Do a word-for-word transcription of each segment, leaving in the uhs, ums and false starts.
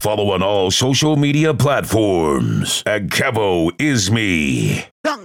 Follow on all social media platforms at Kevo Is Me.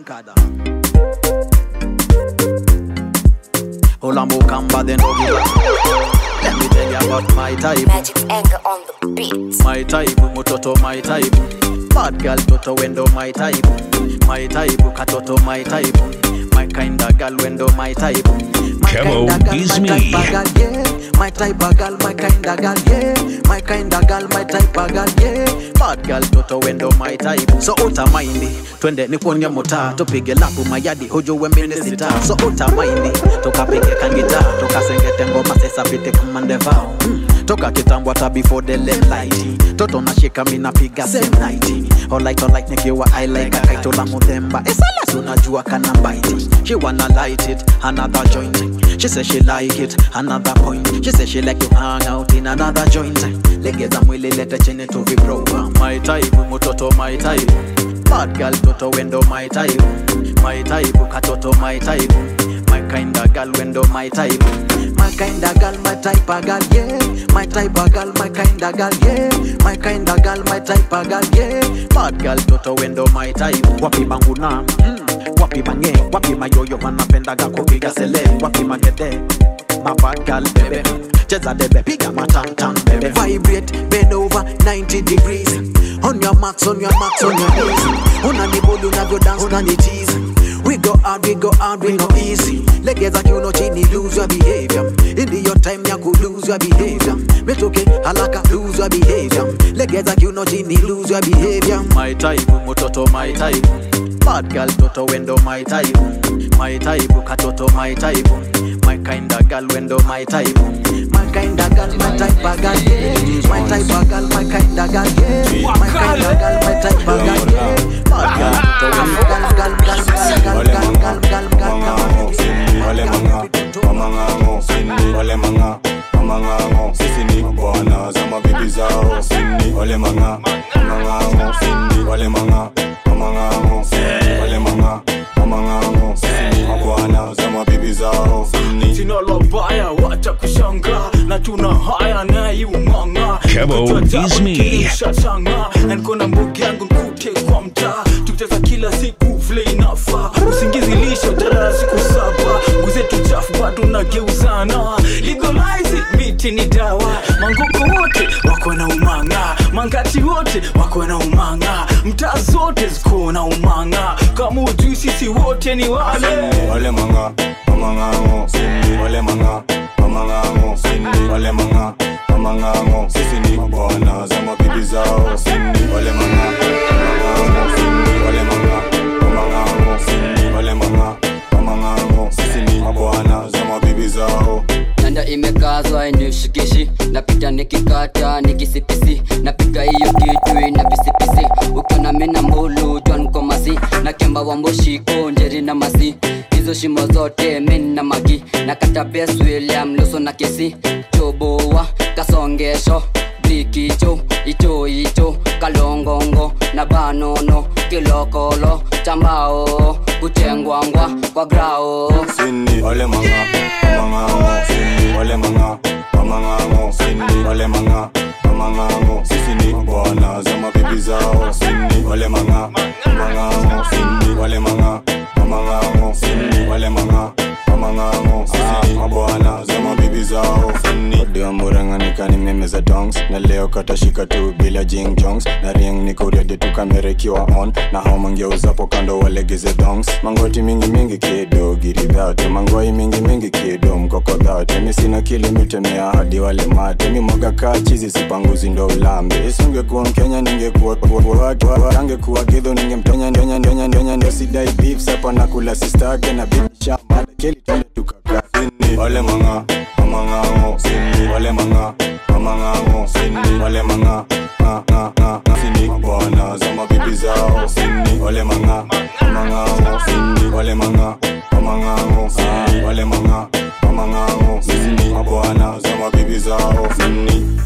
Let me tell you about my type. Magic anger on the beat. My type, mutoto my type. Bad girl toto wendo my type. My type, katoto my type. My kinda girl wendo my type. My Kevo kinda girl, Is my Me. type of girl, yeah. My type of girl, my kinda girl, yeah. My kinda girl, my type of girl, yeah. Bad girl toto wendo my type. So uta maindi, twende niponye mota. Tupige lapu mayadi, hojo wembe sita. So uta maindi, toka pige kangita. Toka sengete ngoma sesa pite kumande vao. Toka kitambo hata before the late light. Toto na shika mina piga same night. All light, all light nikiwa I like a kaito la mudemba. Esala sunajua kana bite. She wanna light it, another joint. She say she like it, another point. She say she like to hang out in another joint. Legeza mwili lete chini to vibro. My type, mutoto my type. Bad girl toto wendo my type. My type, katoto my type. My kinda girl wendo my type. My kinda girl, my type of girl, yeah. My type of girl, my kinda girl, yeah. My kinda girl, my type of girl, yeah. Bad girl toto wendo my type. Wapi banguna, mm. Wapi mange, wapi mayoyo wanapendaga kupiga sele. Wapi magede, my bad girl baby. Cheza debe, piga matantan baby. Vibrate, bend over ninety degrees. On your marks, on your marks, on your knees. Una ni bolu na go dance, una ni tease. We go hard, we go hard, we no easy. Legeza kiuno chini, lose your behavior. In your time ya ku lose your behavior. Metoke halaka, lose your behavior. Legeza kiuno chini, lose your behavior. My type, mutoto my type. Bad girl toto wendo my type. My type, katoto my type. My kinda girl wendo my type. My kinda girl, my type of girl, yeah. My type of girl, my kinda girl, yeah. My kinda girl, my type of girl, yeah. Bad girl toto wendo girl, girl, girl, girl, girl, girl, girl, girl, girl. Wale manga, mamanga, sini. Wale manga, mamanga, sisi ni bwana zama bibi zao. Sini. Wale manga, mamanga, sini. Wale manga, mamanga, sini. Wale manga, mamanga, sisi ni bwana zama bibi zao. Sini. Sina lobaya, wacha kushanga. Na tuna haya na iumanga. Kevo Is Me. Shachanga, and kona mbugi yangu nkute kwa mtaa. Tukicheza kila siku vile inafa. Usingizi lisho jala siku saba. Nguze tuchafu bado nageuzana. Legalize it, miti ni dawa. Manguko wote wako na umanga. Mangati wote wako na umanga. Mtaa zote ziko na umanga. Kama ujui sisi wote ni wale. Wale manga, mamanga, sini. Wale manga, mamanga, sini. Wale manga, mamanga, sisi ni bwana zama bibi zao. Sini. Wale manga, mamanga, sini. Wale manga, mamanga, sini. Wale manga, mamanga, sisi ni bwana zama bibi zao. Nanda imekazwa inishikishi. Napita nikikata nikisipisi. Napiga hiyo kitu ina pisipisi. Ukiona mina mbulu jua niko masi. Na kemba wamboshiko njeri na masi. Hizo shimo zote mina magi. Nakata best William Luso na kesi. Choboa kasongesho Blikicho, icho icho kalongongo na banono kilokolo chambao kuchengwangwa kwa grao. Sini. Wale manga, mamanga, sini. Wale manga, mamanga, sini. Wale manga, mamanga, sisi ni bwana zama bibi zao. Sini. Wale manga, mamanga, sini. Wale manga, mamanga, sini. Wale manga, mamanga, sisi ni bwana zama bibi zao. Sini. Odiwa muranga nikani meme za dongs. Na leo katashika tu bila jing jongs. Na ring niko ready tu kamera ikiwa on. Na hao mangeuza po kando walegeze dongs. Mangoti mingi mingi kido giri dhate. Mangoi mingi mingi kido mkoko dhate. Mi sina kili mitemea hadi wale mate. Mi mwaga kaa chizi sipanguzi ndo ulambe. Isunge kuwa Mkenya ningekuwa Tange kuwa gidho ninge mtonya ndonya ndonya ndonya ndo sidai beef. Sapa na kula sistake na bicha mada keli tunde tukaka. Sini. Wale manga, mamanga, sini. Wale manga, mamanga, sini. Wale manga, na na na sini. Bwana zama bibi zao. Sini. Wale manga, mamanga, sini. Wale manga, mamanga, sini. Wale manga, mamanga, sini. Bwana zama bibi zao. Sini.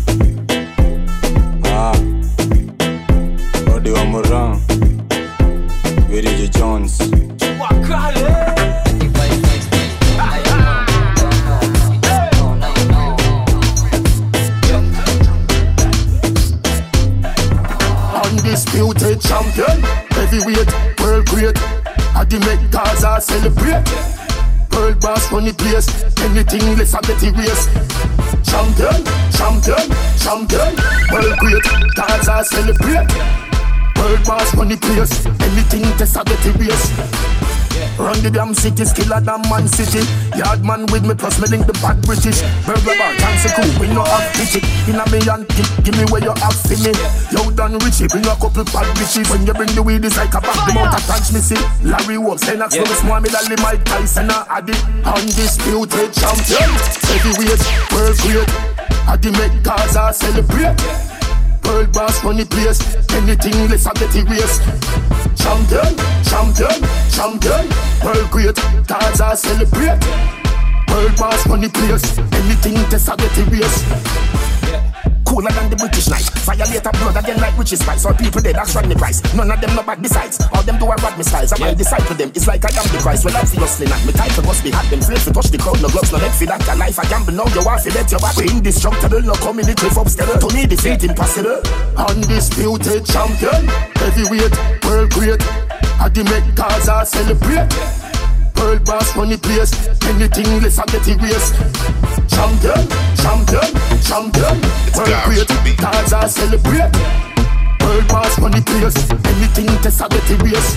Ah. Odi wa Moran, Virgil Jones. Wakale. undisputed champion. Heavyweight, world great. I the make Gaza celebrate. World boss run the place. Anything less I get erased. Champion, champion, champion. World great, Gaza celebrate. World boss run the place. Anything less I get erased. Run the damn city, skiller than Man City. Yard man with me, plus me link the bad British. Burger bar, fancy cool, we no have digit. Inna me and give, give me where you have for me. Yo done Richie, bring a couple bad bitches. When you bring the weed, it's like a back, the mouth attach me see. Larry Wolf, Senax, yeah. Small me Lally, Mike Tyson, Addy. Undisputed champion. Heavyweight, world great. Addy make Gaza celebrate. World boss run the place. Anything less I get erased. Champion, champion, champion. World great, Gaza celebrate. World boss run the place. Anything less I get erased. Cooler than the British night. Violator blood again like witches spice. All people dead, that's run the price. None of them no bad besides. All them do are bad styles. I might disciple them. It's like I am the Christ. Well, that's the hustling act. Me title must be hot. Them afraid to touch the crowd. No gloves, no head for that. Your life I gamble now. You want to let your back. We indestructible. No come in the cliff upstairs. To me, defeat impossible. Undisputed champion. Heavyweight, world great. I the make Gaza celebrate. World boss run the place. Anything less I get erased. Champion, champion, champion. World great, Gaza celebrate. World boss run the place. Anything less I get erased.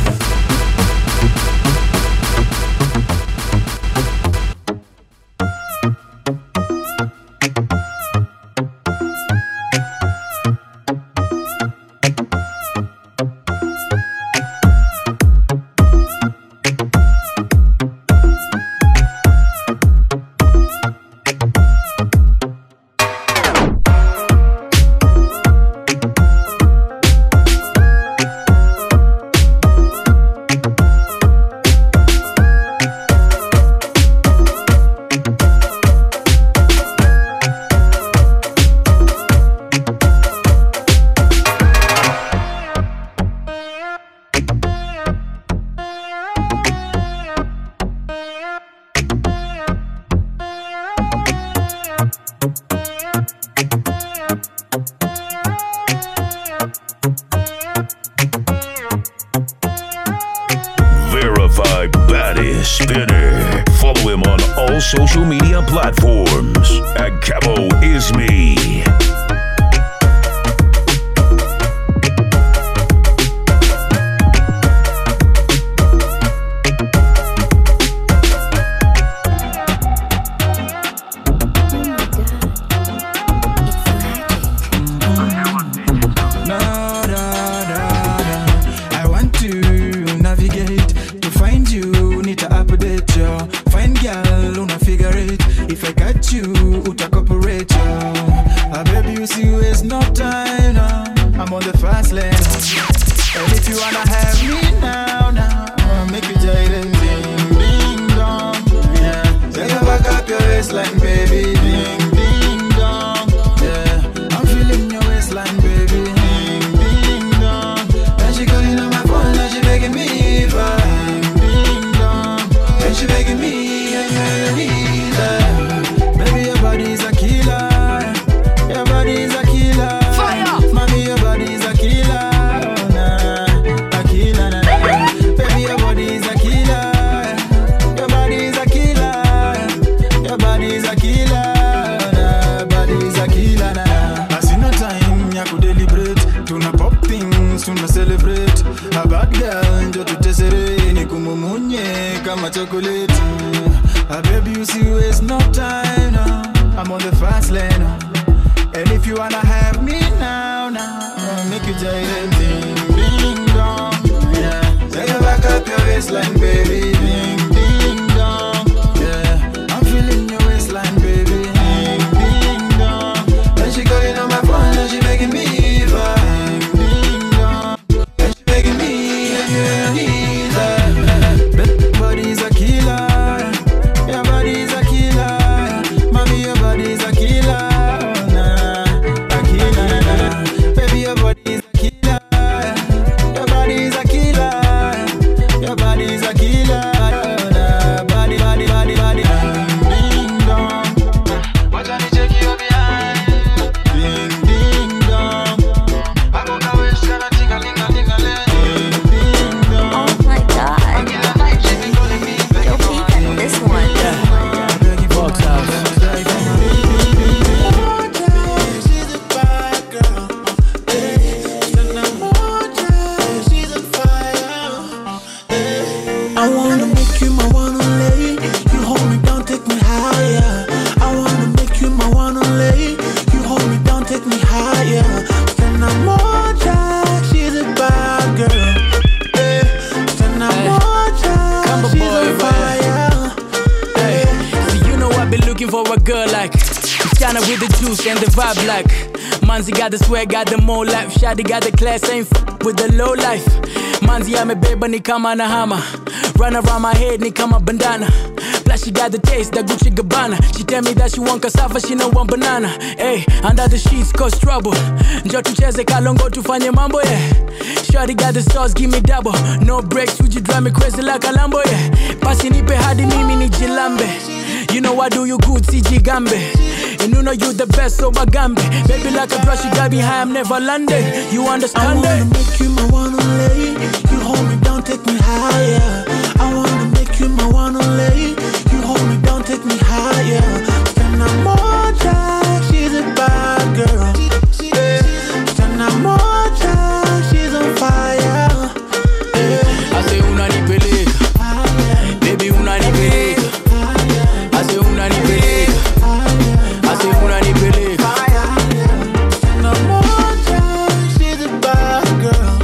Spinner. Follow him on all social media platforms at Cabo Is Me. Your body's a killer. Ghana with the juice and the vibe like Manzi got the swag, got the more life. Shadi got the class, ain't f- with the low life. Manzi amebeba ni kama na hama. Run around my head ni kama bandana. Plus she got the taste, that Gucci Gabbana. She tell me that she want cassava, she no want banana. Hey, under the sheets cause trouble. Njoo tucheze kalongo tufanye mambo, yeah. Shorty got the sauce, give me double. No breaks, would you drive me crazy like a Lambo, yeah. Pasi nipe hadi mimi ni jilambe. You know I do you good, C G Gambe. And you know you the best, so Bagambe. Baby like a brush, you got me high, I'm never landed. You understand it? I wanna make you my one only. You hold me down, take me higher. I wanna make you my one only. You hold me down, take me higher. Sana moja, she's a bad girl. Sana moja, she's on fire. I say una ni peleka, baby una ni peleka. I say una ni peleka, I say una ni peleka. Sana moja, she's a bad girl.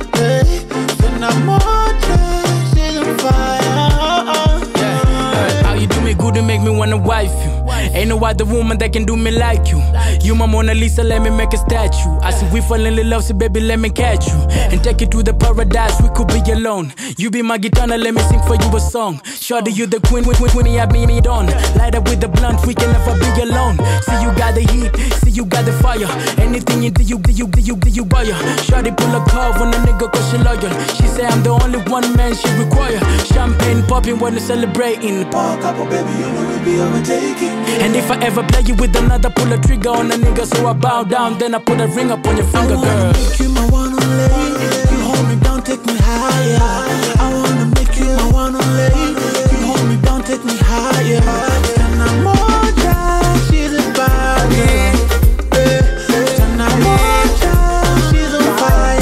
Sana moja, she's on fire. Yeah. How you do me good and make me wanna wife you. Ain't no other woman that can do me like you. You my Mona Lisa, let me make a statue. I see we fall in love, so baby, let me catch you. And take you to the paradise, we could be alone. You be my guitar, now let me sing for you a song. Shorty, you the queen, queen, queen, queen, I be me on. Light up with the blunt, we can never be alone. See you got the heat, see you got the fire. Anything you do, you do, you do, you do, you buy her. Shorty pull a curve when a nigga cause she loyal. She say I'm the only one man she require. Champagne popping when we celebrating. Park up, oh baby, you know we be overtaking. And if I ever play you with another, pull a trigger on a nigga, so I bow down, then I put a ring up on your finger, girl. I wanna make you my one only. You hold me down, take me higher. I wanna make you my one only. You hold me down, take me higher. Sana moja, she's a bad girl. Sana moja, she's on fire.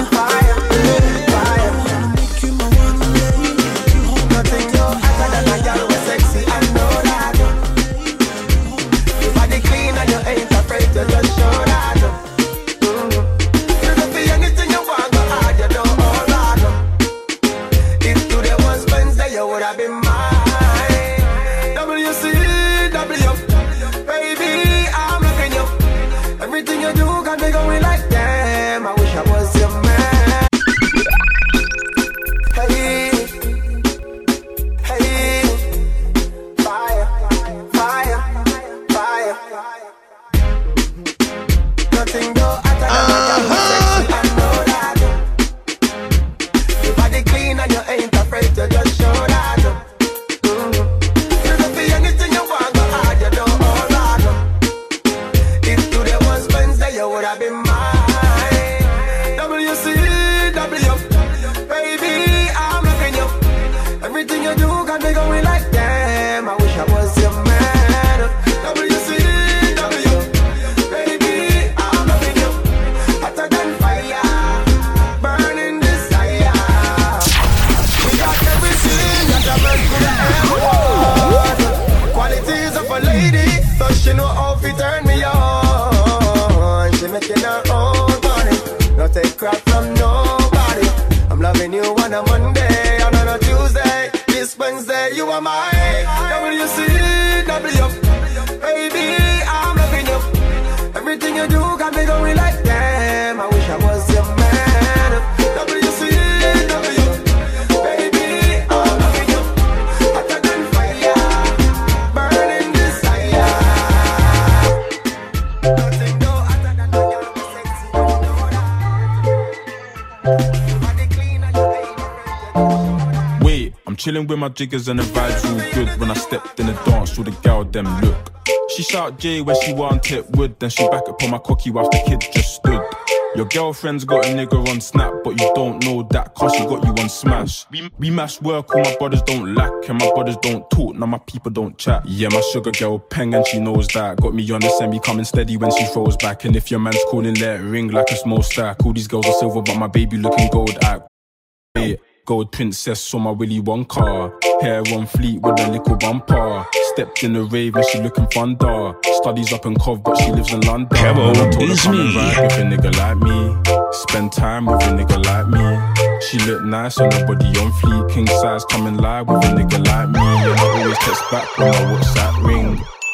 I wanna make you my one only. You hold me down, take me higher. Sexy, I know that. Your body clean and you ain't afraid to just show that. Mm-hmm. You don't feel anything you want, go hard, you know all that. If today was Wednesday, you would have been mine. W C W, baby, I'm loving you. Everything you do got me going like damn. I wish I was your man. Hey, hey. Fire, fire, fire. Nothing though, I tell you, sexy, I know that. Your body clean and you ain't afraid to just show that. Mm-hmm. You don't feel anything you want, go hard, you know all that. If today was Wednesday, you would have been mine. W C W, baby, I'm loving you. Everything you do got me going like damn. I wish I was your man. W C W, baby, I'm loving you. Hotter than fire, burning desire. We got everything that a man could ever want. Qualities of a lady, but she know how to turn me on. She making her own money, no take crap from nobody. I'm loving you on a Monday, and on a Tuesday. This Wednesday, you are my W C W, baby, I'm loving you. Everything you do got me going like damn. I wish I was your man. W C W, baby, I'm loving you. Hotter than fire, burning desire. Nothing no hotter than a girl with sexy, you know that. Your body clean and you ain't afraid to Wait, I'm chilling with my jiggers and the vibes all good. When I stepped in the dance, all the gal them look. She shout J where she want tip wood, then she back up on my cocky whilst the kids just stood. Your girlfriend's got a nigga on Snap, but you don't know that cause she got you on Smash. We, we mash work, all my brothers don't lack, and my brothers don't talk, now my people don't chat. Yeah, my sugar girl Peng and she knows that. Got me on the semi coming steady when she throws back. And if your man's calling, let it ring like a small stack. All these girls are silver, but my baby looking gold at. Yeah. Gold princess on my Willy Wonka. Hair on fleet with a little bumper. Stepped in the rave and she looking thunder. Studies up in Cov but she lives in London. Cabo And I told her is come me. and ride with a nigga like me. Spend time with a nigga like me. She look nice and nobody on fleek. King size coming live with a nigga like me. And I always text back when my WhatsApp ring.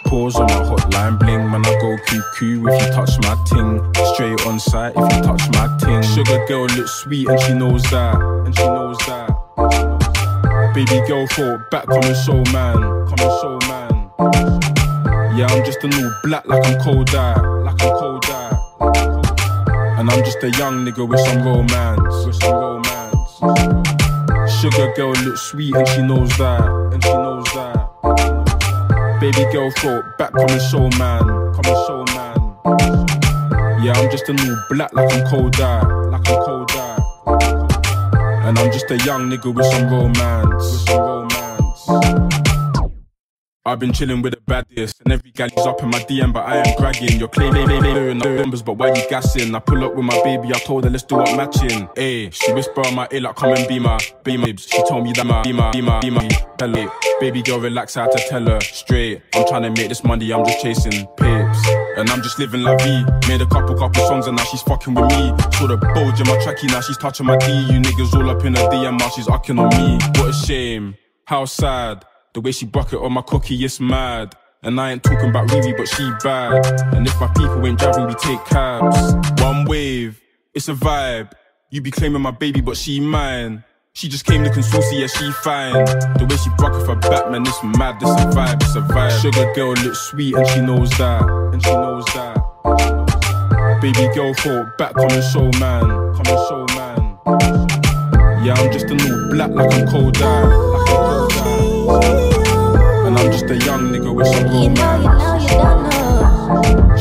calls on my hotline bling. Man, I go cuckoo if you touch my ting. Straight on site if you touch my ting. Sugar girl looks sweet and she knows that. And she knows that. Baby girl fought back, come and show man. Come and show man. Yeah, I'm just a new black like I'm Kodak. Like I'm Kodak. And I'm just a young nigga with some romance. With some romance. Sugar girl looks sweet and she knows that. And she knows that. Baby girl throat back, come and show man. Come and show man. Yeah, I'm just a new black like I'm Kodak. Like I'm Kodak. And I'm just a young nigga with some romance. With some romance. I've been chilling with the baddest, and every gal is up in my D M, but I ain't bragging. You're claiming the numbers, but why you gassing? I pull up with my baby, I told her let's do what matching. Ayy, she whisper on my ear like come and be my, be my. She told me that my, be my, be my, be my. Tell it, baby girl relax, I had to tell her straight. I'm trying to make this money, I'm just chasing pips, and I'm just living la vie. Made a couple couple songs and now she's fucking with me. Saw the bulge in my trackie, now she's touching my D. You niggas all up in her D M, now she's ucking on me. What a shame, how sad. The way she bucket on my cookie, it's mad. And I ain't talking about Riri, but she bad. And if my people ain't driving, we take cabs. One wave, it's a vibe. You be claiming my baby, but she mine. She just came looking saucy, yeah, she fine. The way she broke off her Batman, it's mad, it's a vibe, it's a vibe. Sugar girl looks sweet and she knows that. And she knows that. Baby girl fought back, come and show man. Come and show man. Yeah, I'm just a new black like I'm Kodak. Like I'm Kodak. And I'm just a young nigga with some romance. You know, you know, you don't know.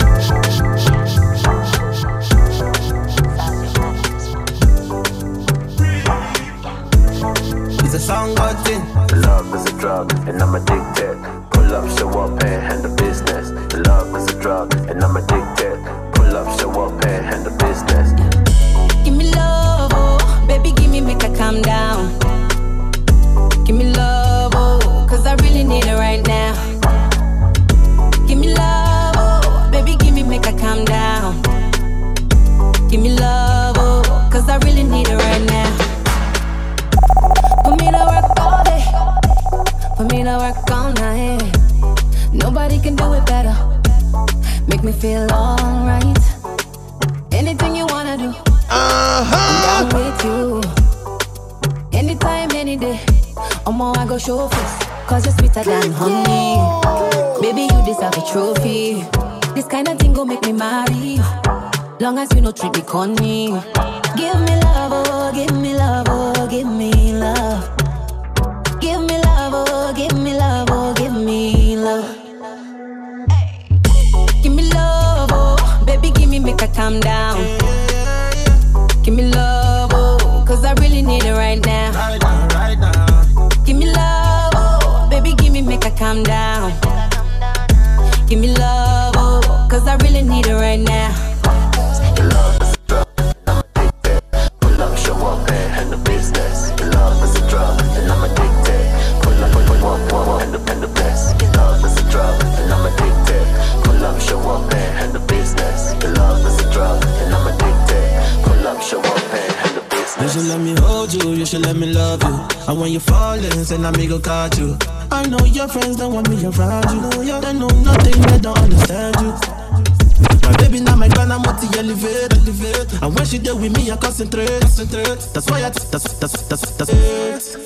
It's a song got in. Love is a drug and I'm addicted. Pull up, show up and handle business. Love is a drug and I'm addicted. Pull up, show up and handle business. Give me love, oh, baby, give me, make her calm down. Give me love, oh, cause I really need it right now. Give me love, oh, baby, give me, make her calm down. Give me love, oh, cause I really need it right now. Put me to work all day, put me to work all night. Nobody can do it better. Make me feel alright. Anything you wanna do, uh-huh. I'm down with you. Anytime, any day. Omo, I go show face, cause you're sweeter than honey. Baby, you deserve a trophy. This kind of thing gon' make me marry. Long as you no treat me corny. Give me love, oh, give me love, oh, give me love. Give me love, oh, give me love, oh, give me love. Give me love, oh, baby, give me, make her calm down. Give me love, oh, cause I really need it right now. Right now, right now. Give me love, oh, baby, give me, make her calm down. Give me love, oh, cause I really need it right now. Love is a drug, I'm addicted. Pull up, show up and handle business. Love is a drug, and I'm addicted. Pull up, pull up, pull up, handle, handle business. Love is a drug, and I'm addicted. Pull up, show up and handle business. Love is a drug, and I'm addicted. Pull up, show up and handle business. You should let me hold you, you should let me love you. And when you fall in, say me go catch you. I know your friends don't want me around you. They know nothing, they don't understand you. My baby now my grand, I'm multi elevate, elevate. And when she there with me, I concentrate, concentrate. That's why I t- that's that's that's that's it.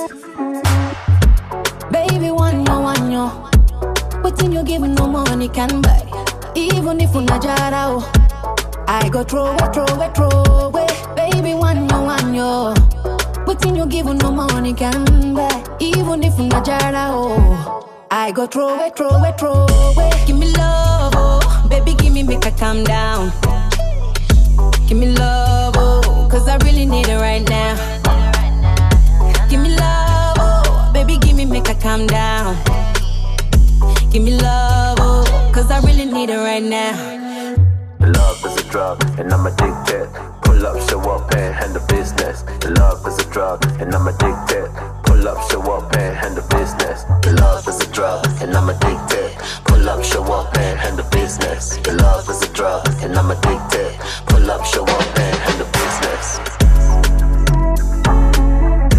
Baby, one yo, one yo. What in you give no money can buy. Even if una jara, oh, I go throw it, throw it, throw it. Baby, one yo, one yo. What in you give no money can buy. Even if una jara, oh, I go throw it, throw it, throw it. Give me love, oh, baby, give me, make her calm down. Give me love, oh, cause I really need it right now. Give me love, oh, baby, give me, make her calm down. Give me love, oh, cause I really need it right now. Love is a drug, and I'm addicted. Pull up, show up, and handle business. Love is a drug, and I'm addicted. Pull up, show up, and handle business. Love is a drug, and I'm addicted. Pull up, show up, and handle business. Love is a drug, and I'm addicted. Pull up, show up, and handle business.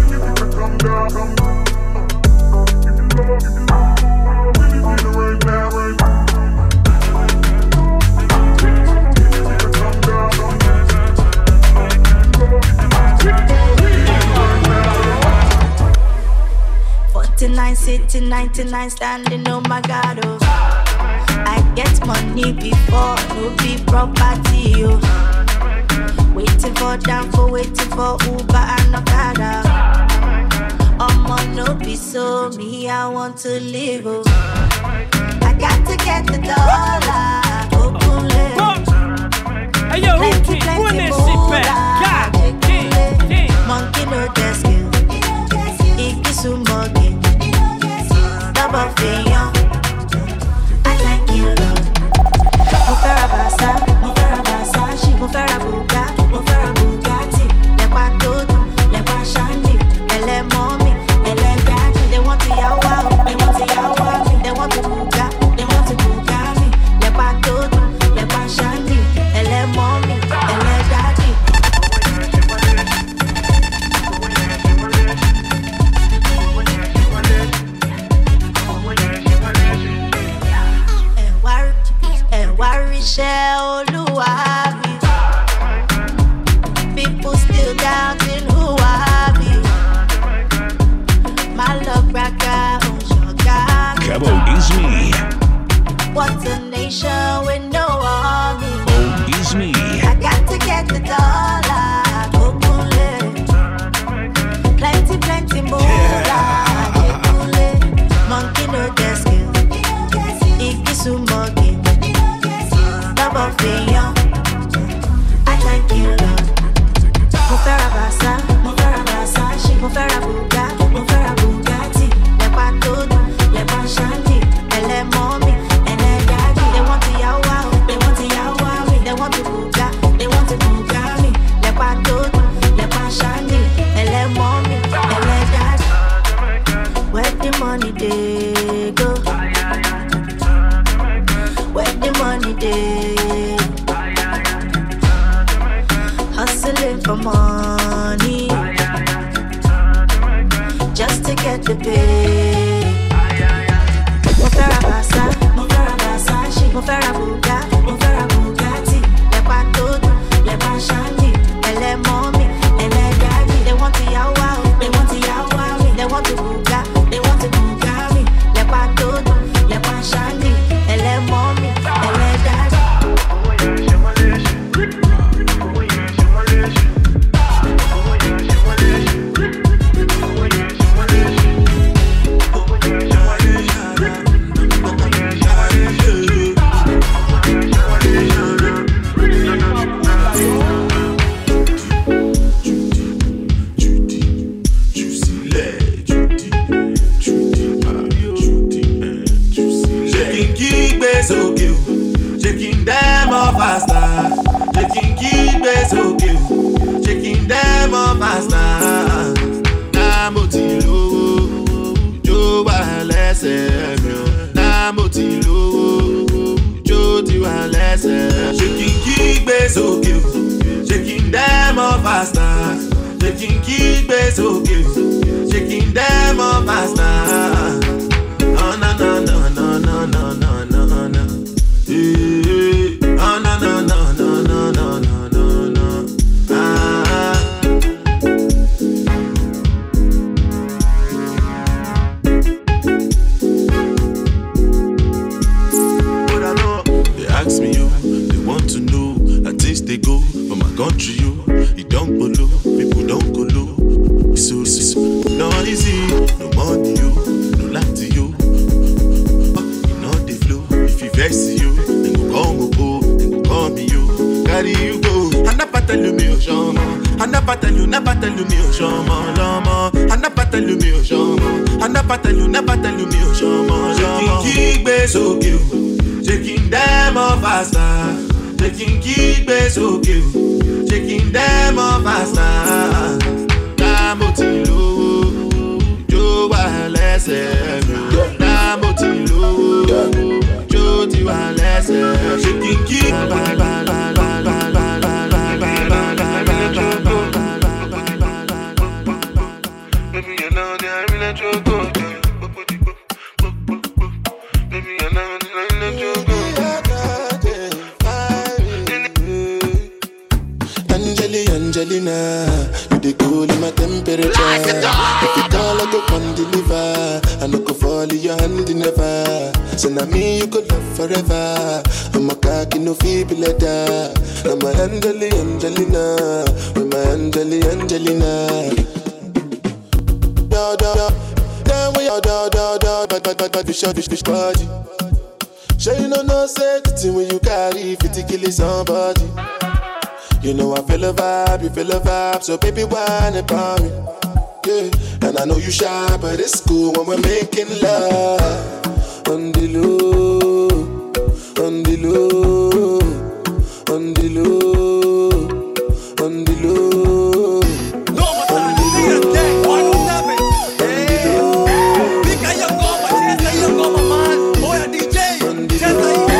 Come down, come down. Give me love, give me love. I really need it right now. city, ninety-nine standing, oh my God, oh. I get money before, no be property, oh. Waiting for down for waiting for Uber and Okada. I'ma no be so me, I want to live, oh. I got to get the dollar, oh, boom, hey, yo, plenty, plenty moolah, monkey no desk, ikisu mogi, double fiyon. I like you, love. Mo fẹ́ ra Basa, mo fẹ́ ra Versace, mo fẹ́ ra Bugatti, mo fẹ́ ra Bugatti. Lẹ́pa tó dùn, lẹ́pa ṣáńdì, ẹlẹ́mọ́ mi, ẹlẹ́dàájì. They want to yawa, they want to yawa me, they want to buga, they want to buga me. Lẹ́pa tó dùn, lẹ́pa ṣáńdì, ẹlẹ́mọ́ mi, ẹlẹ́dàájì. Iṣẹ́ Olúwa mi. People still doubting who I be. My love braka on sugar. Cabo is me. What's a nation with no army? Oh, is me. I got to get the dollar. Kokule. Plenty, plenty moolah. Kokule. Monkey no desk. Ikisu mogi. Double fiyon. I like you, love. Mo fẹ́ ra Basa, mo fẹ́ ra Versace, mo fẹ́ ra Bugatti, mo fẹ́ ra Bugatti. Lẹ́pa tó dùn, lẹ́pa ṣáńdì, ẹlẹ́mọ́ mi, ẹlẹ́dàájì. They want to yawa, they want to yawa me, they want to buga, they want to buga me. Lẹ́pa tó dùn, lẹ́pa ṣáńdì, ẹlẹ́mọ́ mi, ẹlẹ́dàájì. Where the money dey go? Where the money dey? Hustling for money, just to get the pay. Mo fẹ́ ra Basa, mo fẹ́ ra Versace, mo fẹ́ ra Bugatti, mo fẹ́ ra Bugatti. Lẹ́pa tó dùn, lẹ́pa ṣáńdì, ẹlẹ́mọ́ mi, ẹlẹ́dàájì. They want to yawa, they want to yawa me, they want to buga, they want to buga me. Lẹ́pa tó dùn, lẹ́pa ṣáńdì, ẹlẹ́mọ́ mi, ẹlẹ́dàájì. Shaking them off faster, shaking keep it okay, shaking them off faster. Namo ti lo, jo wa lẹ́sẹ̀ mi o. Namo ti lo, jo ti wa lẹ́sẹ̀. Shaking keep it okay, shaking them off faster, shaking keep it okay, shaking them off faster. Oh no no no no no no no no no. Oh no no no no no no no no no. Ah. But I know they ask me you, they want to know how things they go for my country you. It don't go low, people don't go low. It's so it's so no easy, no money you, no life to you. You know the flow if you vex you. Come go, come you, carry you go. I never tell you me, oh, shama. I never tell you, never tell you me, oh, shama, lama. I never tell you me, oh, shama. I never tell you, never tell you me, oh, shama, shama. Shaking base, okay, shaking them off faster. Shaking keep base, okay, shaking them off faster. Namo ti lo, jo wa lẹ́sẹ̀ mi. Namo ti lo. Ti wa lẹ́sẹ̀, shaking keep la la la la la la la la la la la la la la. Baby, you know that I really let you go. Baby, you know that I let you go. Angeli, Angelina, you the cool in my temperature. If you call, I go come deliver. I no go fall in your hand never. So now me you could love forever. I'm a cocky no feeble letter. I'm my Angeli, Angelina, with my Angeli, Angelina. Da da da, da da da da da, but but but but fish fish fish body. Sure you know no safety when you carry fifty kill somebody. You know I feel a vibe, you feel a vibe, so baby whine about me. Yeah, and I know you shy, but it's cool when we're making love. On the low, on the low, on the low, on the low. No, but on the low, why not have it? Hey, big guy, you go, but you say you go, my man. Boy, a D J, just like you.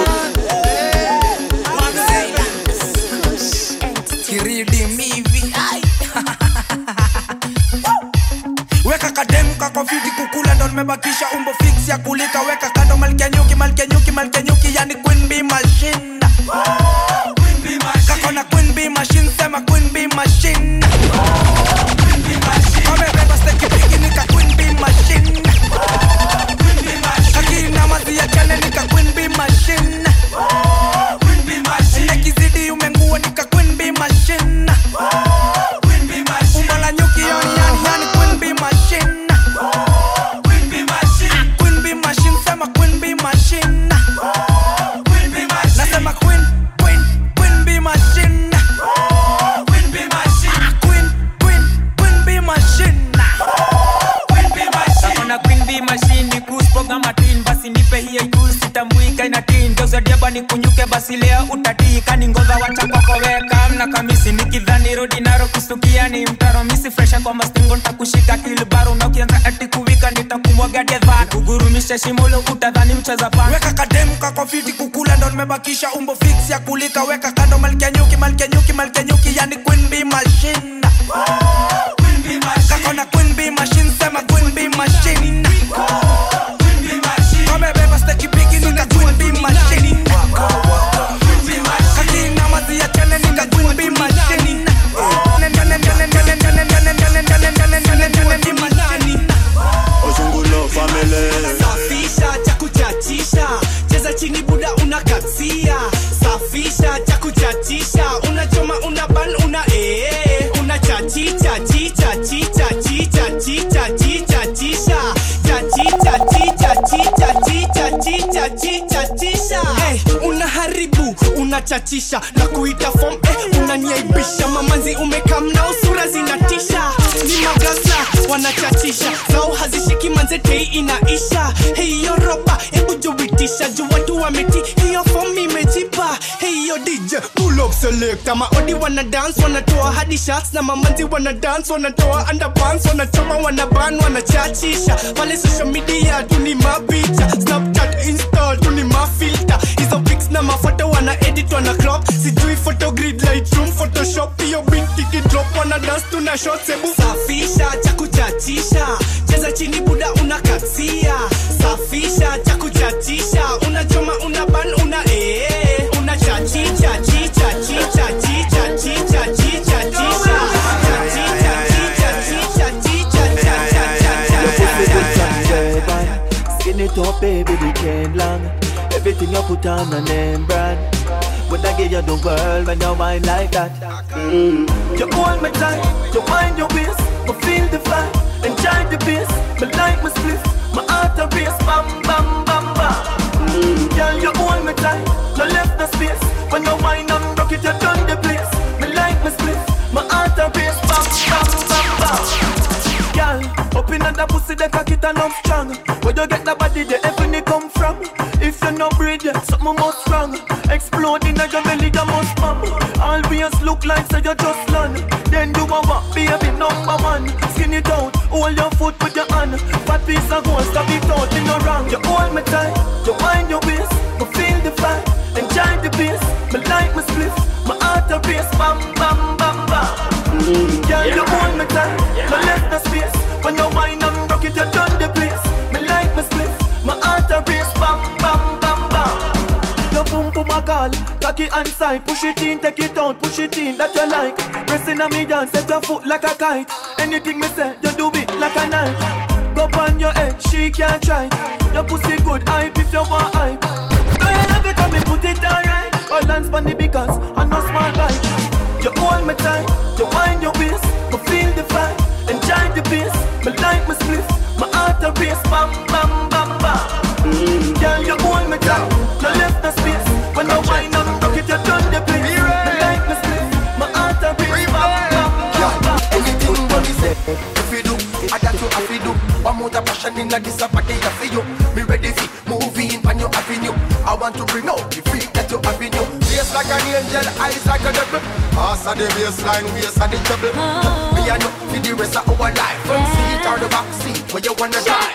Weka kademu kakofiti kukula ndo nimebakisha umbo fix ya kulika. Weka kando malkia nyuki, malkia nyuki, malkia nyuki, yani Queen Bee Machine. Queen Bee Machine. Kakona Queen Bee Machine, sema Queen Bee Machine. Queen Bee Machine. Kame beba steki piki nika Queen Bee Machine. Queen Bee Machine. Kakina mazi ya chane nika Queen Bee Machine. Queen Bee Machine. Nekizidi umengua nika Queen Bee Machine. Queen Bee Machine. Umbala nyuki yoni yani yani Queen Bee Machine. Queen Bee Machine. Queen Bee Machine, sema Queen Bee Machine. Queen Bee Machine. Nasema Queen, Queen, Queen Bee Machine. Queen Bee Machine. Queen, Queen, Queen Bee Machine. Queen Bee Machine. Kakona Queen Bee Machine ni kuspoga matin. Basi nipe hiyo ikusi tambuika inatin. Geuza diaba ni kunyuke basi leo utatika. Ni ngoza wachapa kwa weka mna kamisi. Nikidhani rodi naro kustukia ni mtaro. Misi fresha kwa mastingo nitakushika kilibaro. Na ukianza ati kuwika nitakumwaga dedha. Kugurumisha shimulo utadhani mcheza pan. Weka kademu kakofiti kukula ndo nimebakisha umbo fix ya kulika. Weka kando malkia nyuki, malkia nyuki, malkia nyuki, yani Queen Bee Machine. Queen Bee Machine. Kakona Queen Bee Machine, sema Queen Bee Machine. Queen Bee Machine. Kame beba steki piki nika Queen Bee Machine. Queen Bee Machine. Kakina mazi ya chane nika Queen Bee Machine. Ozungulo family. Safisha cha kuchachisha, cheza chini buda unakatia. Safisha cha kuchachisha, unachoma unaban una eh, unachachicha chicha chicha chicha chicha chicha chicha chachicha chicha chicha chicha chicha chicha chicha. Hey, unaharibu unachachisha na kuita form eh, unaniaibisha mamanzi umekam na usura zinatisha. Ni magasa wanachachisha zao hazishiki manzete inaisha. Hey yo roba ebu jubitisha juu watu wameti hiyo form imejipa. Hey yo D J pull up select ama odi wana dance wanatoa hadi shots na mamanzi wana dance wanatoa underpants wanachoma wanaban wanachachisha. Pale social media tuni mapicha Snapchat Insta tuni mafilter hizo pics na mafoto wana edit wana crop sijui photo grid Lightroom Photoshop hiyo binti kidrop wana dance tuna shots ebu. Safisha cha kuchachisha, cheza chini buda unakatia. Safisha cha kuchachisha, unachoma unaban una eh, unachachicha chicha chicha chicha chicha chicha chicha chicha chicha chicha chicha. Skin it up baby the chain long. Everything you put on a name brand. Would I give you the world when you wine like that? Mm. You hold me tight, you wind your waist, I feel the fire, enjoy the bass. Me like my spliff, my heart a race, bam bam bam bam. Mm. Girl, you hold me tight, no left no space. When you wind and rock it, you turn the place. Me like my spliff, my heart a race, bam bam bam bam. Girl, up in the pussy, the cock it and up strong. Where you get the body, the heaven it come from. If you no breathe yet, something must wrong. Exploding at your belly, you must pump. Always look like so you just land. Then you a walk, baby, number one. Skin it out, hold your foot with your hand. Fat piece of gold, stop it out in your wrong. You hold me tight, you wind your waist. I feel the fire, enjoy the bass. Me like my spliff, my heart a race. Bam, bam, bam, bam. Mm. Girl, you hold me tight, no left no space. When you wind and rock it, you turn the place. Me like my spliff, my heart a race. Bam, bam, bam, bam. Your boom boom a call. Cocky and side, push it in, take it out, push it in, that you like. Pressing on me down, set your foot like a kite. Anything me say, you do it like a knife. Go on your head, she can't try. Your pussy good, hype if you want hype. Do you love it when me put it alright? Balance on the because I'm no small bite. You hold me tight, you wind your waist, me feel the vibe, enjoy the bass. Me like my split, my heart a race, bam bam bam bam. Mm. Girl, you hold me tight, you left the space. When I wind up, rock it, you done the place. Me like my split, my heart a race, bam bam bam bam. Anything what we say, if you do, I got you have to do. One more passion in a this party I feel you. Me ready for moving on your avenue. I want to bring out the freak that you have in you. Face like an angel, eyes like a devil. Pass at the baseline, waist at the trouble. Me and you for the rest of our life. Front seat or the back seat, where you wanna die.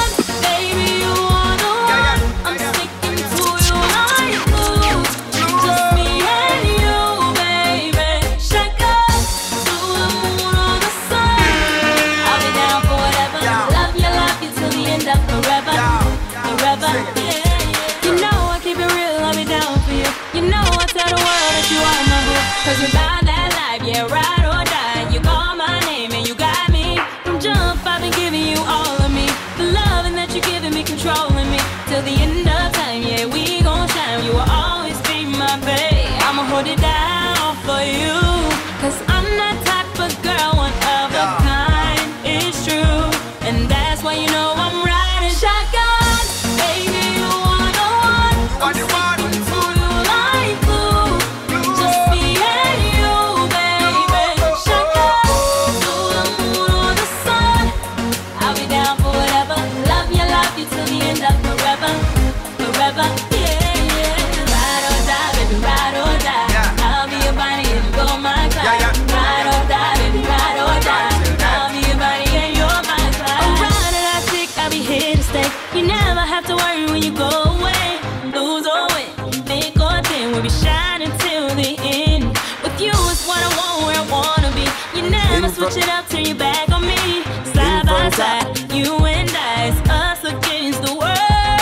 Baby, you are the one. I'm sticking to you like glue. Just me and you, baby. Shake up to the moon or the sun. I'll be down for whatever. Love you, love you till the end of forever. Forever, yeah, yeah. You know I keep it real, I'll be down for you. You know I tell the world that you are my boo. Cause you're about that life, yeah, ride or die. You call my name and you got me. From jump, I've been giving you all of me. The loving that you're giving me, controlling me. Till the end of time, yeah, we gon' shine. You will always be my babe. I'ma hold it down for you. Cause I'm that type of girl, one of a kind. It's true. And that's why you know I'm riding shotgun. Baby, you are the one. I'm sticking to you like glue. Just me and you, baby. Shotgun to the moon or the sun. I'll be down for whatever. Love you, love you till the end of forever. Forever, yeah, yeah. Ride or die, baby, ride or die. I'll be your body and you go my side. Ride or die, baby, ride or die. I'll be your body and you're my side. Around and I stick, I'll be here to stay. You never have to worry when you go away. Lose or win, thick or thin, we'll be shining till the end. With you is what I want, where I wanna be. You never switch it up, turn your back on me. Side by side, you and I, it's us against the world.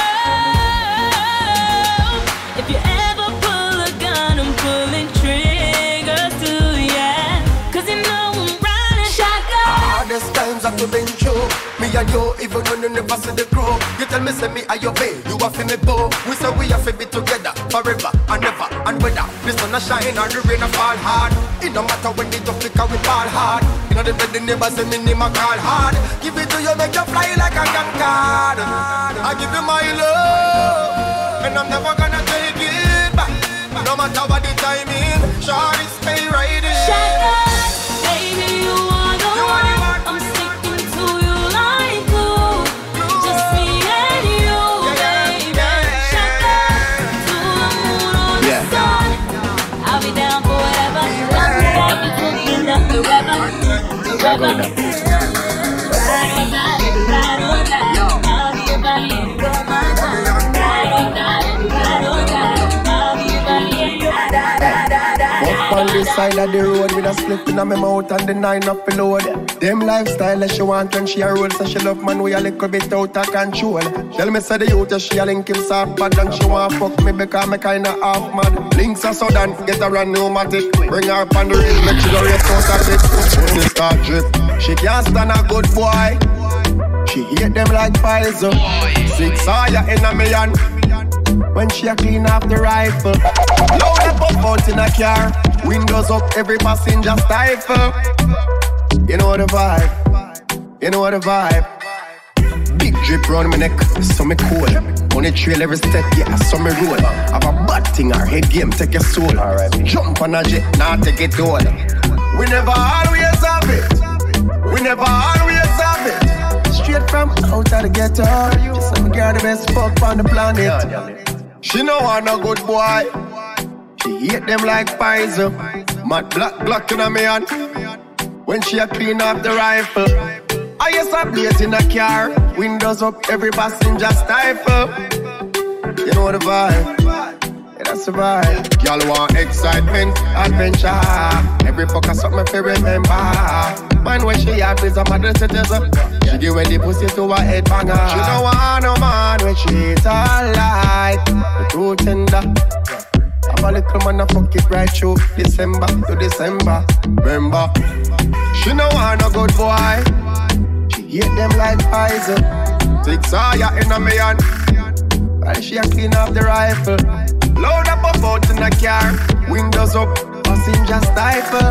If you ever pull a gun, I'm pulling triggers too, yeah. Cause you know I'm riding shotgun. Hardest times I've been through. Me and you, even when you never see the crew. You tell me, say me are your babe, you are for me boo. We say we are for be together, forever and never. And whether the sun a shine or the rain a fall hard, it no matter when the tough because we fall hard. You know the bed the neighbor say me name a call hard. Give it to you, make you fly like a young card. I give you my love, and I'm never gonna take it back. No matter what the timing, shawty stay right in. Shotgun, baby, you are the one. I'm sticking to you like glue. Just me and you, baby. Shotgun to the moon or the sun. I'll be down for whatever. Love you, love you till the end of forever. Forever. Ride or die, ride or die. I'll be your body and you go my side. Ride or die, ride or die. I'll be your body and you die, die, die, die. Up on the side of the road with a split in my mouth and the nine up below. Them lifestyle that she want when she a roll. So she love man we a little bit out of control. Tell me say the youth that she a link him soft bad and she want fuck me because me kinda half mad. Links are sudden, get her a pneumatic. Bring her up on the ring, make she go race out of it. When she start drip, she can't stand a good boy. She hate them like piles up. Six fire in a million. When she a clean off the rifle. Load up up out in a car. Windows up, every passenger stifle. You know the vibe. You know the vibe. Big drip round my neck, so me cool. On the trail every step, yeah, so me roll. Have a bad thing, our head game, take your soul. Alright, jump on a jet, now take it all. We never always have it. We never always have it. Straight from out of the ghetto. Just some girl the best fuck on the planet. She know I'm a good boy. She hate them like Pfizer. Mad black black in a man. When she a clean up the rifle. I guess I blaze in a car. Windows up, every passenger stifle. You know the vibe. Yeah, that's the vibe. Y'all want excitement, adventure. Every fucker something to remember. Man, when she happy is a mother citizen. She give away the pussy to a head banger. She don't want no man when she is all light. The too tender. Have a little man a fuck it right through December to December. Remember, she no want a good boy. She hate them like poison. Six fire in a me hand while she a clean up the rifle. Load up a boat in the car, windows up, passenger stifle.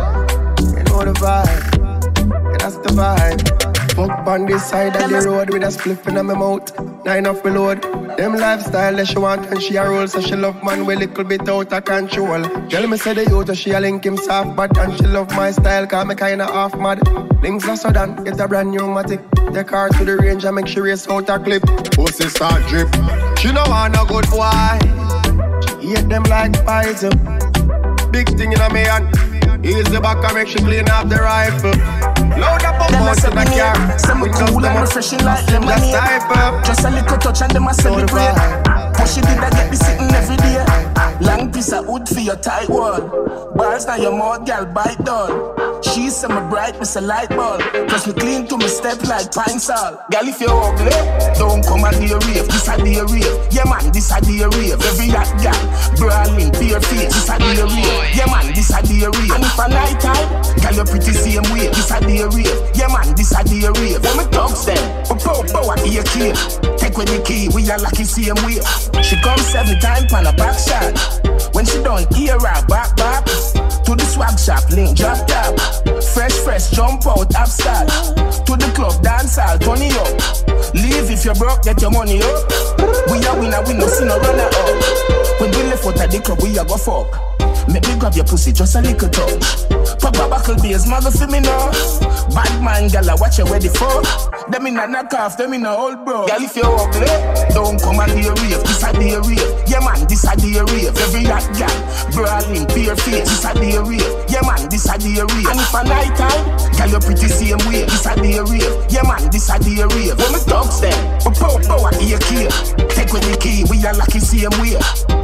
You know the vibe, yeah, that's the vibe. Fuck on this side of the road with a spliff in my mouth. Nine off my load. Them lifestyle that she want and she a roll. So she love man with little bit out of control. Tell me say the youth she a link him soft bad. And she love my style cause me kinda half mad. Things are so done, get a brand new matic. Take her to the range and make she race out a clip. Pussy start drip. She no want a good boy. She hate them like poison. Big thing in a me hand. Ease the back and make she clean up the rifle. Load up a boat in the car. Some cool and refreshing like lemonade. Just a little touch and them a celebrate. Cause she did I get be sitting every day. Long piece of wood for your tight wall. Bars now your mouth, girl, bite down. She say my bright, miss a light bulb. Plus me clean to me step like pine salt. Girl, if you're ugly, don't come and do a rave. This a day rave. Yeah man, this a day rave. Every hot girl, brawling, bare face. This a day rave. Yeah man, this a day rave. And if a night time, girl, you're pretty same way. This a day rave. Yeah man, this a day rave. When me dogs them, we pow pow at your key. Take with the key, we are lucky same way. She comes seven times on a back shot. When she done ear her back back to the swag shop, link drop top. Fresh fresh jump out upstart. To the club dance all turn it up. Leave if you're broke, get your money up. We are winner, we no see no runner up. When we left out of the club, we a go fuck. Make me grab your pussy, just a little touch. Pop a buckle beers, mother for me now. Bad man, gala, watch you ready for. Them in a knock off, them in a old bro. Girl, if you're ugly, don't come and do a rave. This a day rave. Yeah man, this a day rave. Every hot girl, brawling, bare face. This a day rave. Yeah man, this a day rave. And if a night time, girl, you're pretty same way. This a day rave. Yeah man, this a day rave. When me dogs them, we pow pow at your key. Take with the key, we are lucky same way.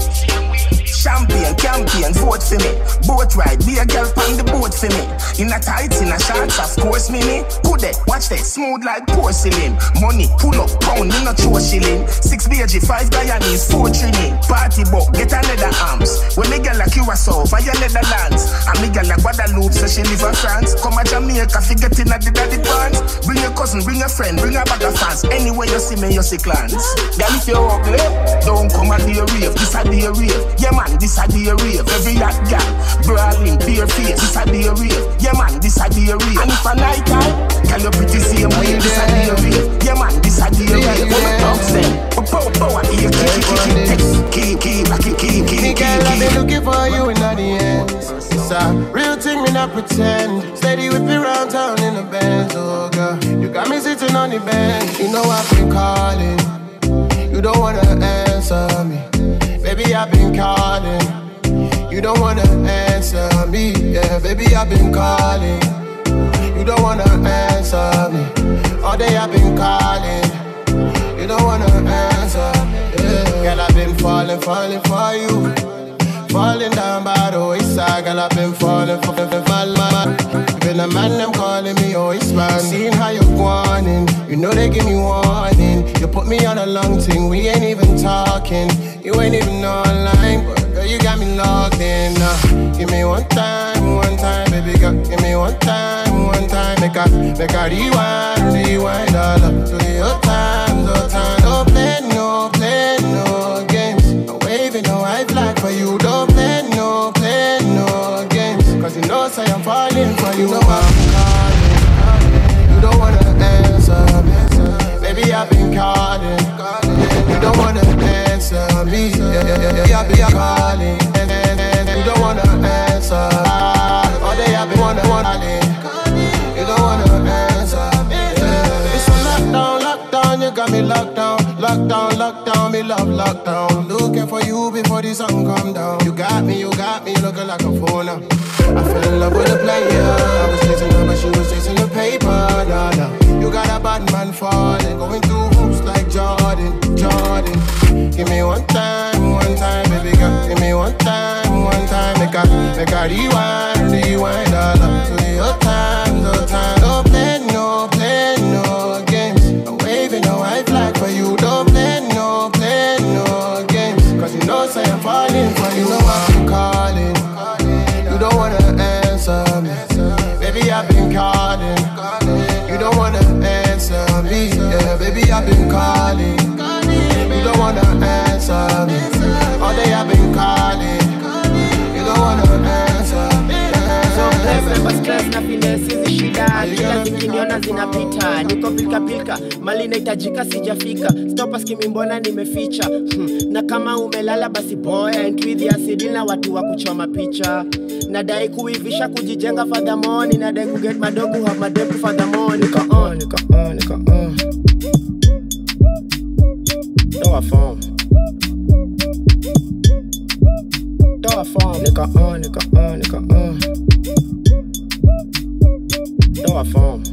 Champion, campaign, vote for me. Boat ride, be a girl on the boat for me. In a tights, in a shorts, of course, mini. Good it, watch that, smooth like porcelain. Money, pull up, pound, in a two shilling. Six B G, five Guyanese, four Trini. Party book, get another arms. When me girl like Curacao, via Netherlands. And me girl like Guadeloupe, so she live in France. Come a Jamaica, fi get in a the daddy pants. Bring your cousin, bring a friend, bring a bag of fans. Anywhere you see me, you see clans. Girl, if you're ugly, don't come and do a rave. This a day rave. Yeah man, this a day rave. Every hot girl, brawling, bare face. This a day rave. Yeah man, this a day rave. And if a night time, girl, you're pretty same way. This a day rave. Yeah man, this a day rave. When me dogs them, we pow pow at your key, key, key, key, key, key, key, key. Girl, I've been looking for you in the end. It's a real thing, me not pretend. Steady whip me round town in the Benz, oh girl. You got me sitting on the bench. You know I've been calling. You don't wanna answer me. Baby, I've been calling. You don't wanna answer me. Yeah, baby, I've been calling. You don't wanna answer me. All day I've been calling. You don't wanna answer me. Yeah. Girl, I've been falling, falling for you. Falling down by the wayside. Girl, I've been falling, falling, falling, falling. Been a man, them calling me always man. Seeing how you're going, you know they give me warning. You put me on a long thing, we ain't even talking. You ain't even online, but girl, you got me logged in. Uh, give me one time, one time, baby girl. Give me one time, one time. Make a, make a rewind, rewind all up to the old times, old times. Don't play, no play, no games. No waving, no high flag for you. Don't play, no play, no games. Cause you know, say I'm falling for you. You know I'm calling. You don't wanna answer me. Baby, I've been calling. You don't wanna answer me. Yeah, yeah, yeah, I've been calling. You don't wanna answer. All day I've been wanna calling. You don't wanna answer me. Yeah. It's a lockdown, lockdown. You got me locked down, lockdown, lockdown. Me love lockdown. Looking for you before the sun come down. You got me, you got me looking like a phone now. I fell in love with a player. I was chasing her, but she was chasing the paper. Nah, nah. You got a bad man falling, going through hoops like Jordan, Jordan. Give me one time, one time, baby girl. Give me one time, one time. Make a, make a rewind, rewind all up to the old times, old times. Don't play, no play, no games. No waving, no high flag for you. Don't play, no play, no games. Cause you know, say I'm falling for you. have been calling. You don't wanna answer me. All day I've been calling. You don't wanna answer. Sema stress na finesse hizi shida. Kila zikiniona zinapita. Niko pilka pilka, mali nahitajika sijafika. Stop asking mbona nimeficha. hmm. Na kama umelala basi boy and with the acid na watu wa kuchoma picha. Nadai kuivisha kujijenga for the money. Nadai ku get my dog who have my dog for the money. Nika on, nika on, nika on. Do a form. Do a form. Nika on, nika on, nika on. Do a form.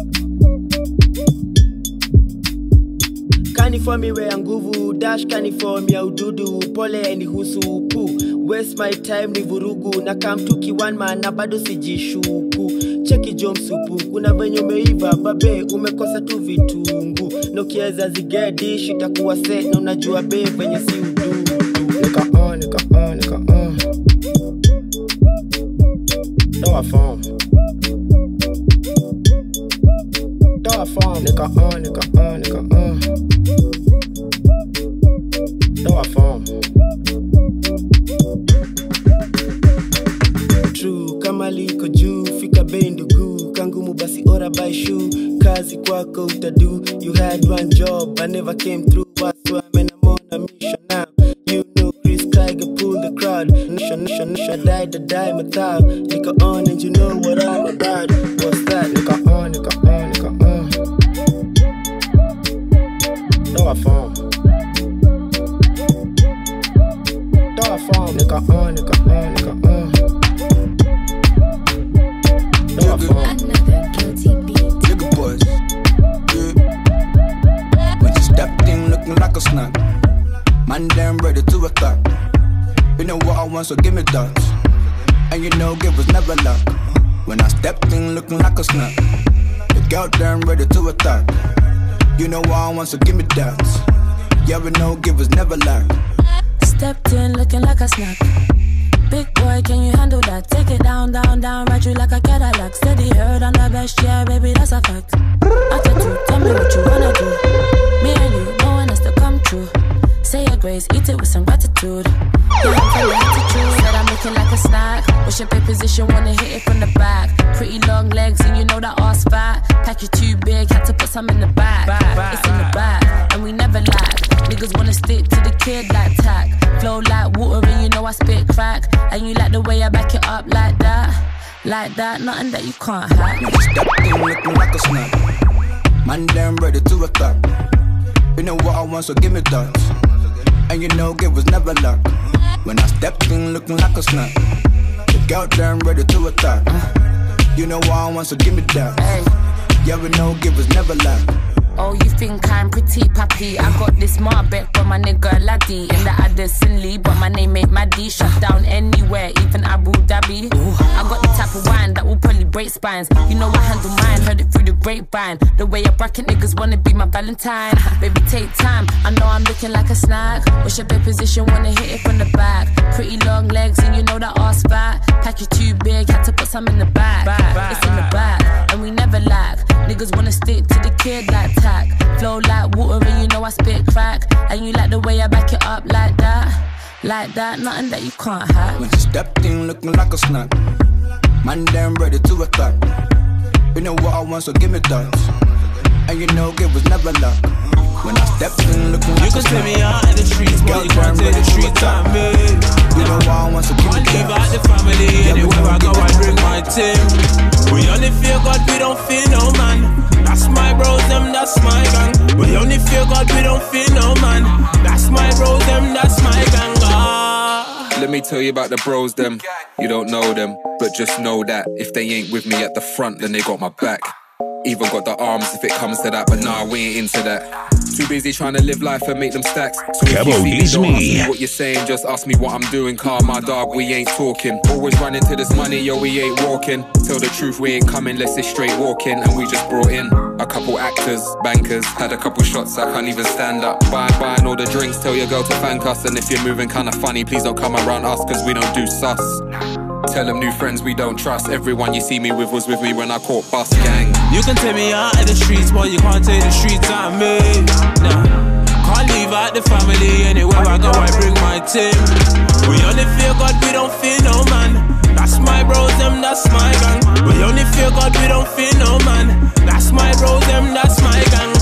Kani for me we nguvu dash kani for me ya ududu pole ni husu pu waste my time ni vurugu na kamtuki one man na bado sijishuku cheki jom supu kuna venye umeiva babe umekosa tu vitungu no kieza zigedi shitakuwa set na unajua be venye si udu nika on nika on nika on do a form do a form nika on nika on nika on do a form true kama liko juu fika bendu guu kangumu basi ora by shoe kazi kwako utadu you had one job I never came through that's why I'm on a mission now you know Chris Tiger pull the crowd nisha nisha nisha die the die method nika on and you know what I'm about what's that nika on nika on nika on do a form do a form nika on nika on nika on do a form Nigga boys, yeah. When you stepped in looking like a snack, man damn ready to attack. You know what I want, so give me that. And you know give us never luck. When I stepped in looking like a snack, the girl damn ready to attack. You know what I want, so give me that. Yeah, we know give us never luck. Stepped in looking like a snack. Big boy, can you handle that? Take it down, down, down, ride you like a Cadillac. Steady heard on the best, yeah, baby, that's a fact. Attitude, tell me what you wanna do. Me and you, no one has to come true. Say your grace, eat it with some gratitude. Yeah, I'm feeling attitude. Said I'm looking like a snack. What's your big position, wanna hit it from the back. Pretty long legs, and you know that ass fat. Pack you too big, had to put some in the back. It's in the back, and we never lack. Niggas wanna stick to the kid like tack. Flow like water, and you know I spit crack. And you like the way I back it up like that. Like that, nothing that you can't hack. Stepped in looking like a snack. Man damn ready to attack. You know what I want, so give me that. And you know give us never luck. When I stepped in looking like a snack, the girl damn ready to attack. You know what I want, so give me that. Yeah, we know give us never luck. Oh, you think I'm pretty pappy? I got this Marbet from my nigga Laddie in the Addison, but my name ain't Maddie. Shut down anywhere, even Abu Dhabi. Ooh. I got the type of wine that will probably break spines. You know I handle mine, heard it through the grapevine. The way I bracket niggas wanna be my Valentine. Baby, take time, I know I'm looking like a snack. What's your big position, wanna hit it from the back. Pretty long legs, and you know that ass fat. Pack you too big, had to put some in the back. back it's in the back, and we never lack. Niggas wanna stick to the kid like tack. Flow like water, and you know I spit crack. And you like the way I back it up like that. Like that, nothing that you can't hack. When she stepped in looking like a snack, man damn ready to attack. You know what I want, so give me that. And you know give us never luck. When I stepped in looking like you a snack, you can see me out in the streets, but you can't take the streets on me. You know what I want, so give me that. Leave out the family, yeah, anywhere I go I bring my team. We only fear God, we don't fear no man. That's my bros, them, that's my gang. We only fear God, we don't fear no man. That's my bros, them, that's my gang. Ah. Let me tell you about the bros, them. You don't know them, but just know that if they ain't with me at the front, then they got my back. Even got the arms if it comes to that, but nah, we ain't into that. Too busy trying to live life and make them stacks. So if you see me, don't ask me what you're saying, just ask me what I'm doing. Car, my dog, we ain't talking. Always running to this money, yo, we ain't walking. Tell the truth, we ain't coming, let's say straight walking. And we just brought in a couple actors, bankers. Had a couple shots, I can't even stand up. Buy, buying all the drinks, tell your girl to thank us. And if you're moving kinda funny, please don't come around us, cause we don't do sus. Tell them new friends we don't trust. Everyone you see me with was with me when I caught bus gang. You can take me out of the streets, but you can't take the streets out of me. Nah, can't leave out the family. Anywhere I go, I bring my team. We only fear God, we don't fear no man. That's my bros, them, that's my gang. We only fear God, we don't fear no man. That's my bros, them, that's my gang.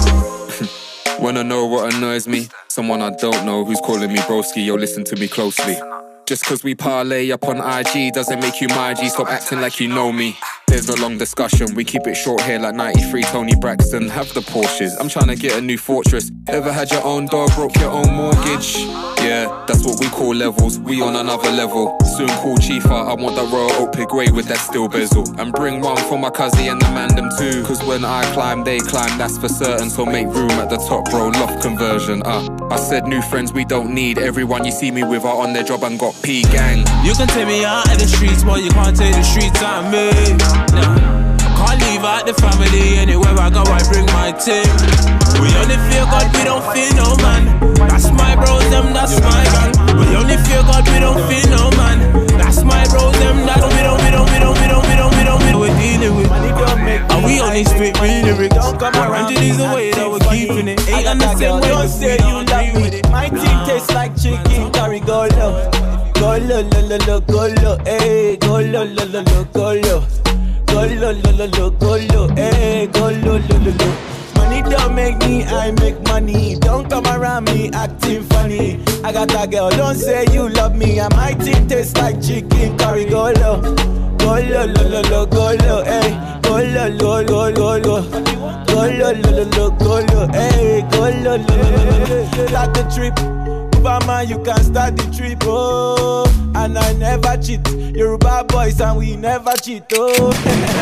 Wanna know what annoys me? Someone I don't know who's calling me broski. Yo, listen to me closely. Just cause we parlay up on I G doesn't make you my G. Stop acting like you know me. There's a long discussion, we keep it short here like ninety-three Tony Braxton. Have the Porsches, I'm trying to get a new fortress. Ever had your own dog, broke your own mortgage? Yeah, that's what we call levels, we on another level. Soon call Chifa, I want the Royal Oak Pig Way with that steel bezel. And bring one for my cousin and the man them too. Cause when I climb, they climb, that's for certain. So make room at the top, bro, loft conversion. Uh, I said new friends we don't need. Everyone you see me with are on their job and got P gang. You can take me out of the streets, but you can't take the streets out of me. Nah, can't leave out the family. Anywhere I go, I bring my team. We only fear God, we don't fear no man. That's my bros, them, that's my gang. We only fear God, we don't fear no man. That's my bros, them, that's we don't, we don't, we don't, we don't, we don't, we don't, we don't. We're dealing with money don't make. And we on these straight real lyrics. Don't come around. Hundred is the way that we're keeping it. Ain't on the same way. Don't say you love me. My team tastes like chicken curry. Go low, go low, low, low, low, go low, eh, go low, low, low, low, go low. Go low, low, low, low, go low, eh, go low, low, low, low. Money don't make me, I make money. Don't come around me acting funny. I got a girl, don't say you love me. And my team tastes like chicken curry. Go low, go low, low, low, low, go low, eh, go low, low, low, low, low. Go low, low, low, low, go low, eh, go low, low, low, low. Start the trip, Obama, you can start the trip, oh. And I never cheat. You're a bad boys and we never cheat, oh.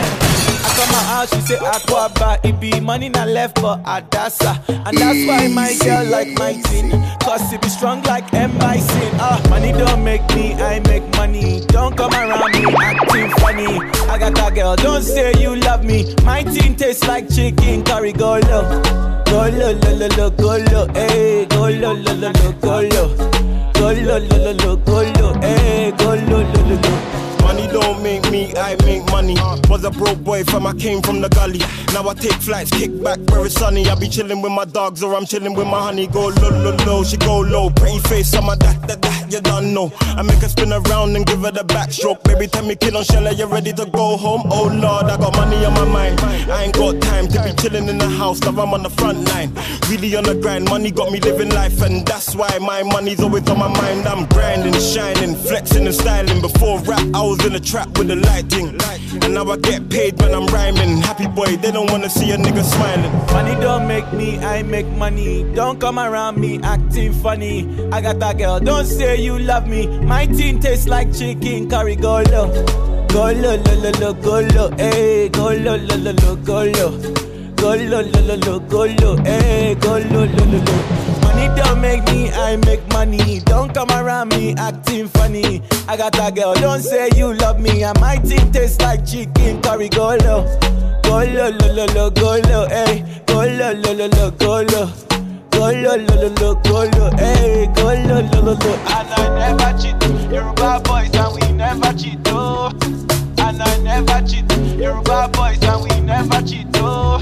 I come my house, she say Aquaba. It be money not left for Adasa. And that's why my girl like my thing. Cause it be strong like M I C. Ah, money don't make me, I make money. Don't come around me acting funny. I got a girl, don't say you love me. My team tastes like chicken curry. Go low, go low, low, low, low, go low, eh, go low, low, low, low, go low. Go low, low, low, low, go low, eh, go low, low, low, low. Money don't make me, I make money. Was a broke boy fam, I came from the gully. Now I take flights, kick back where it's sunny. I be chilling with my dogs or I'm chilling with my honey. Go low, low, low, she go low. Pretty face, some of that, that, that, you don't know. I make her spin around and give her the backstroke. Baby, tell me kill on Shella, you ready to go home? Oh Lord, I got money on my mind. I ain't got time to be chilling in the house, now I'm on the front line. Really on the grind, money got me living life. And that's why my money's always on my mind. I'm grinding, shining, flexing and styling. Before rap, I was in a trap with the lighting. And now I get paid when I'm rhyming. Happy boy, they don't wanna see a nigga smiling. Money don't make me, I make money. Don't come around me acting funny. I got a girl, don't say you love me. My team tastes like chicken curry. Go low, go low, low, low, low, go low, eh, go low, low, low, low, go low. Go low, low, low, low, go low, eh, go low, low, low, low. Money don't make me, I make money. Don't come around me acting funny. I got a girl, don't say you love me. And my team tastes like chicken curry. Go low, go low, low, low, low, go low, eh, go low, low, low, low, go low. Go low, low, low, low, go low, eh, go low, low, low, low. And I never cheat, you're bad boys and we never cheat, oh. And I never cheat, you're bad boys and we never cheat, oh.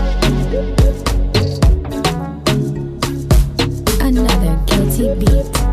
Another guilty beat.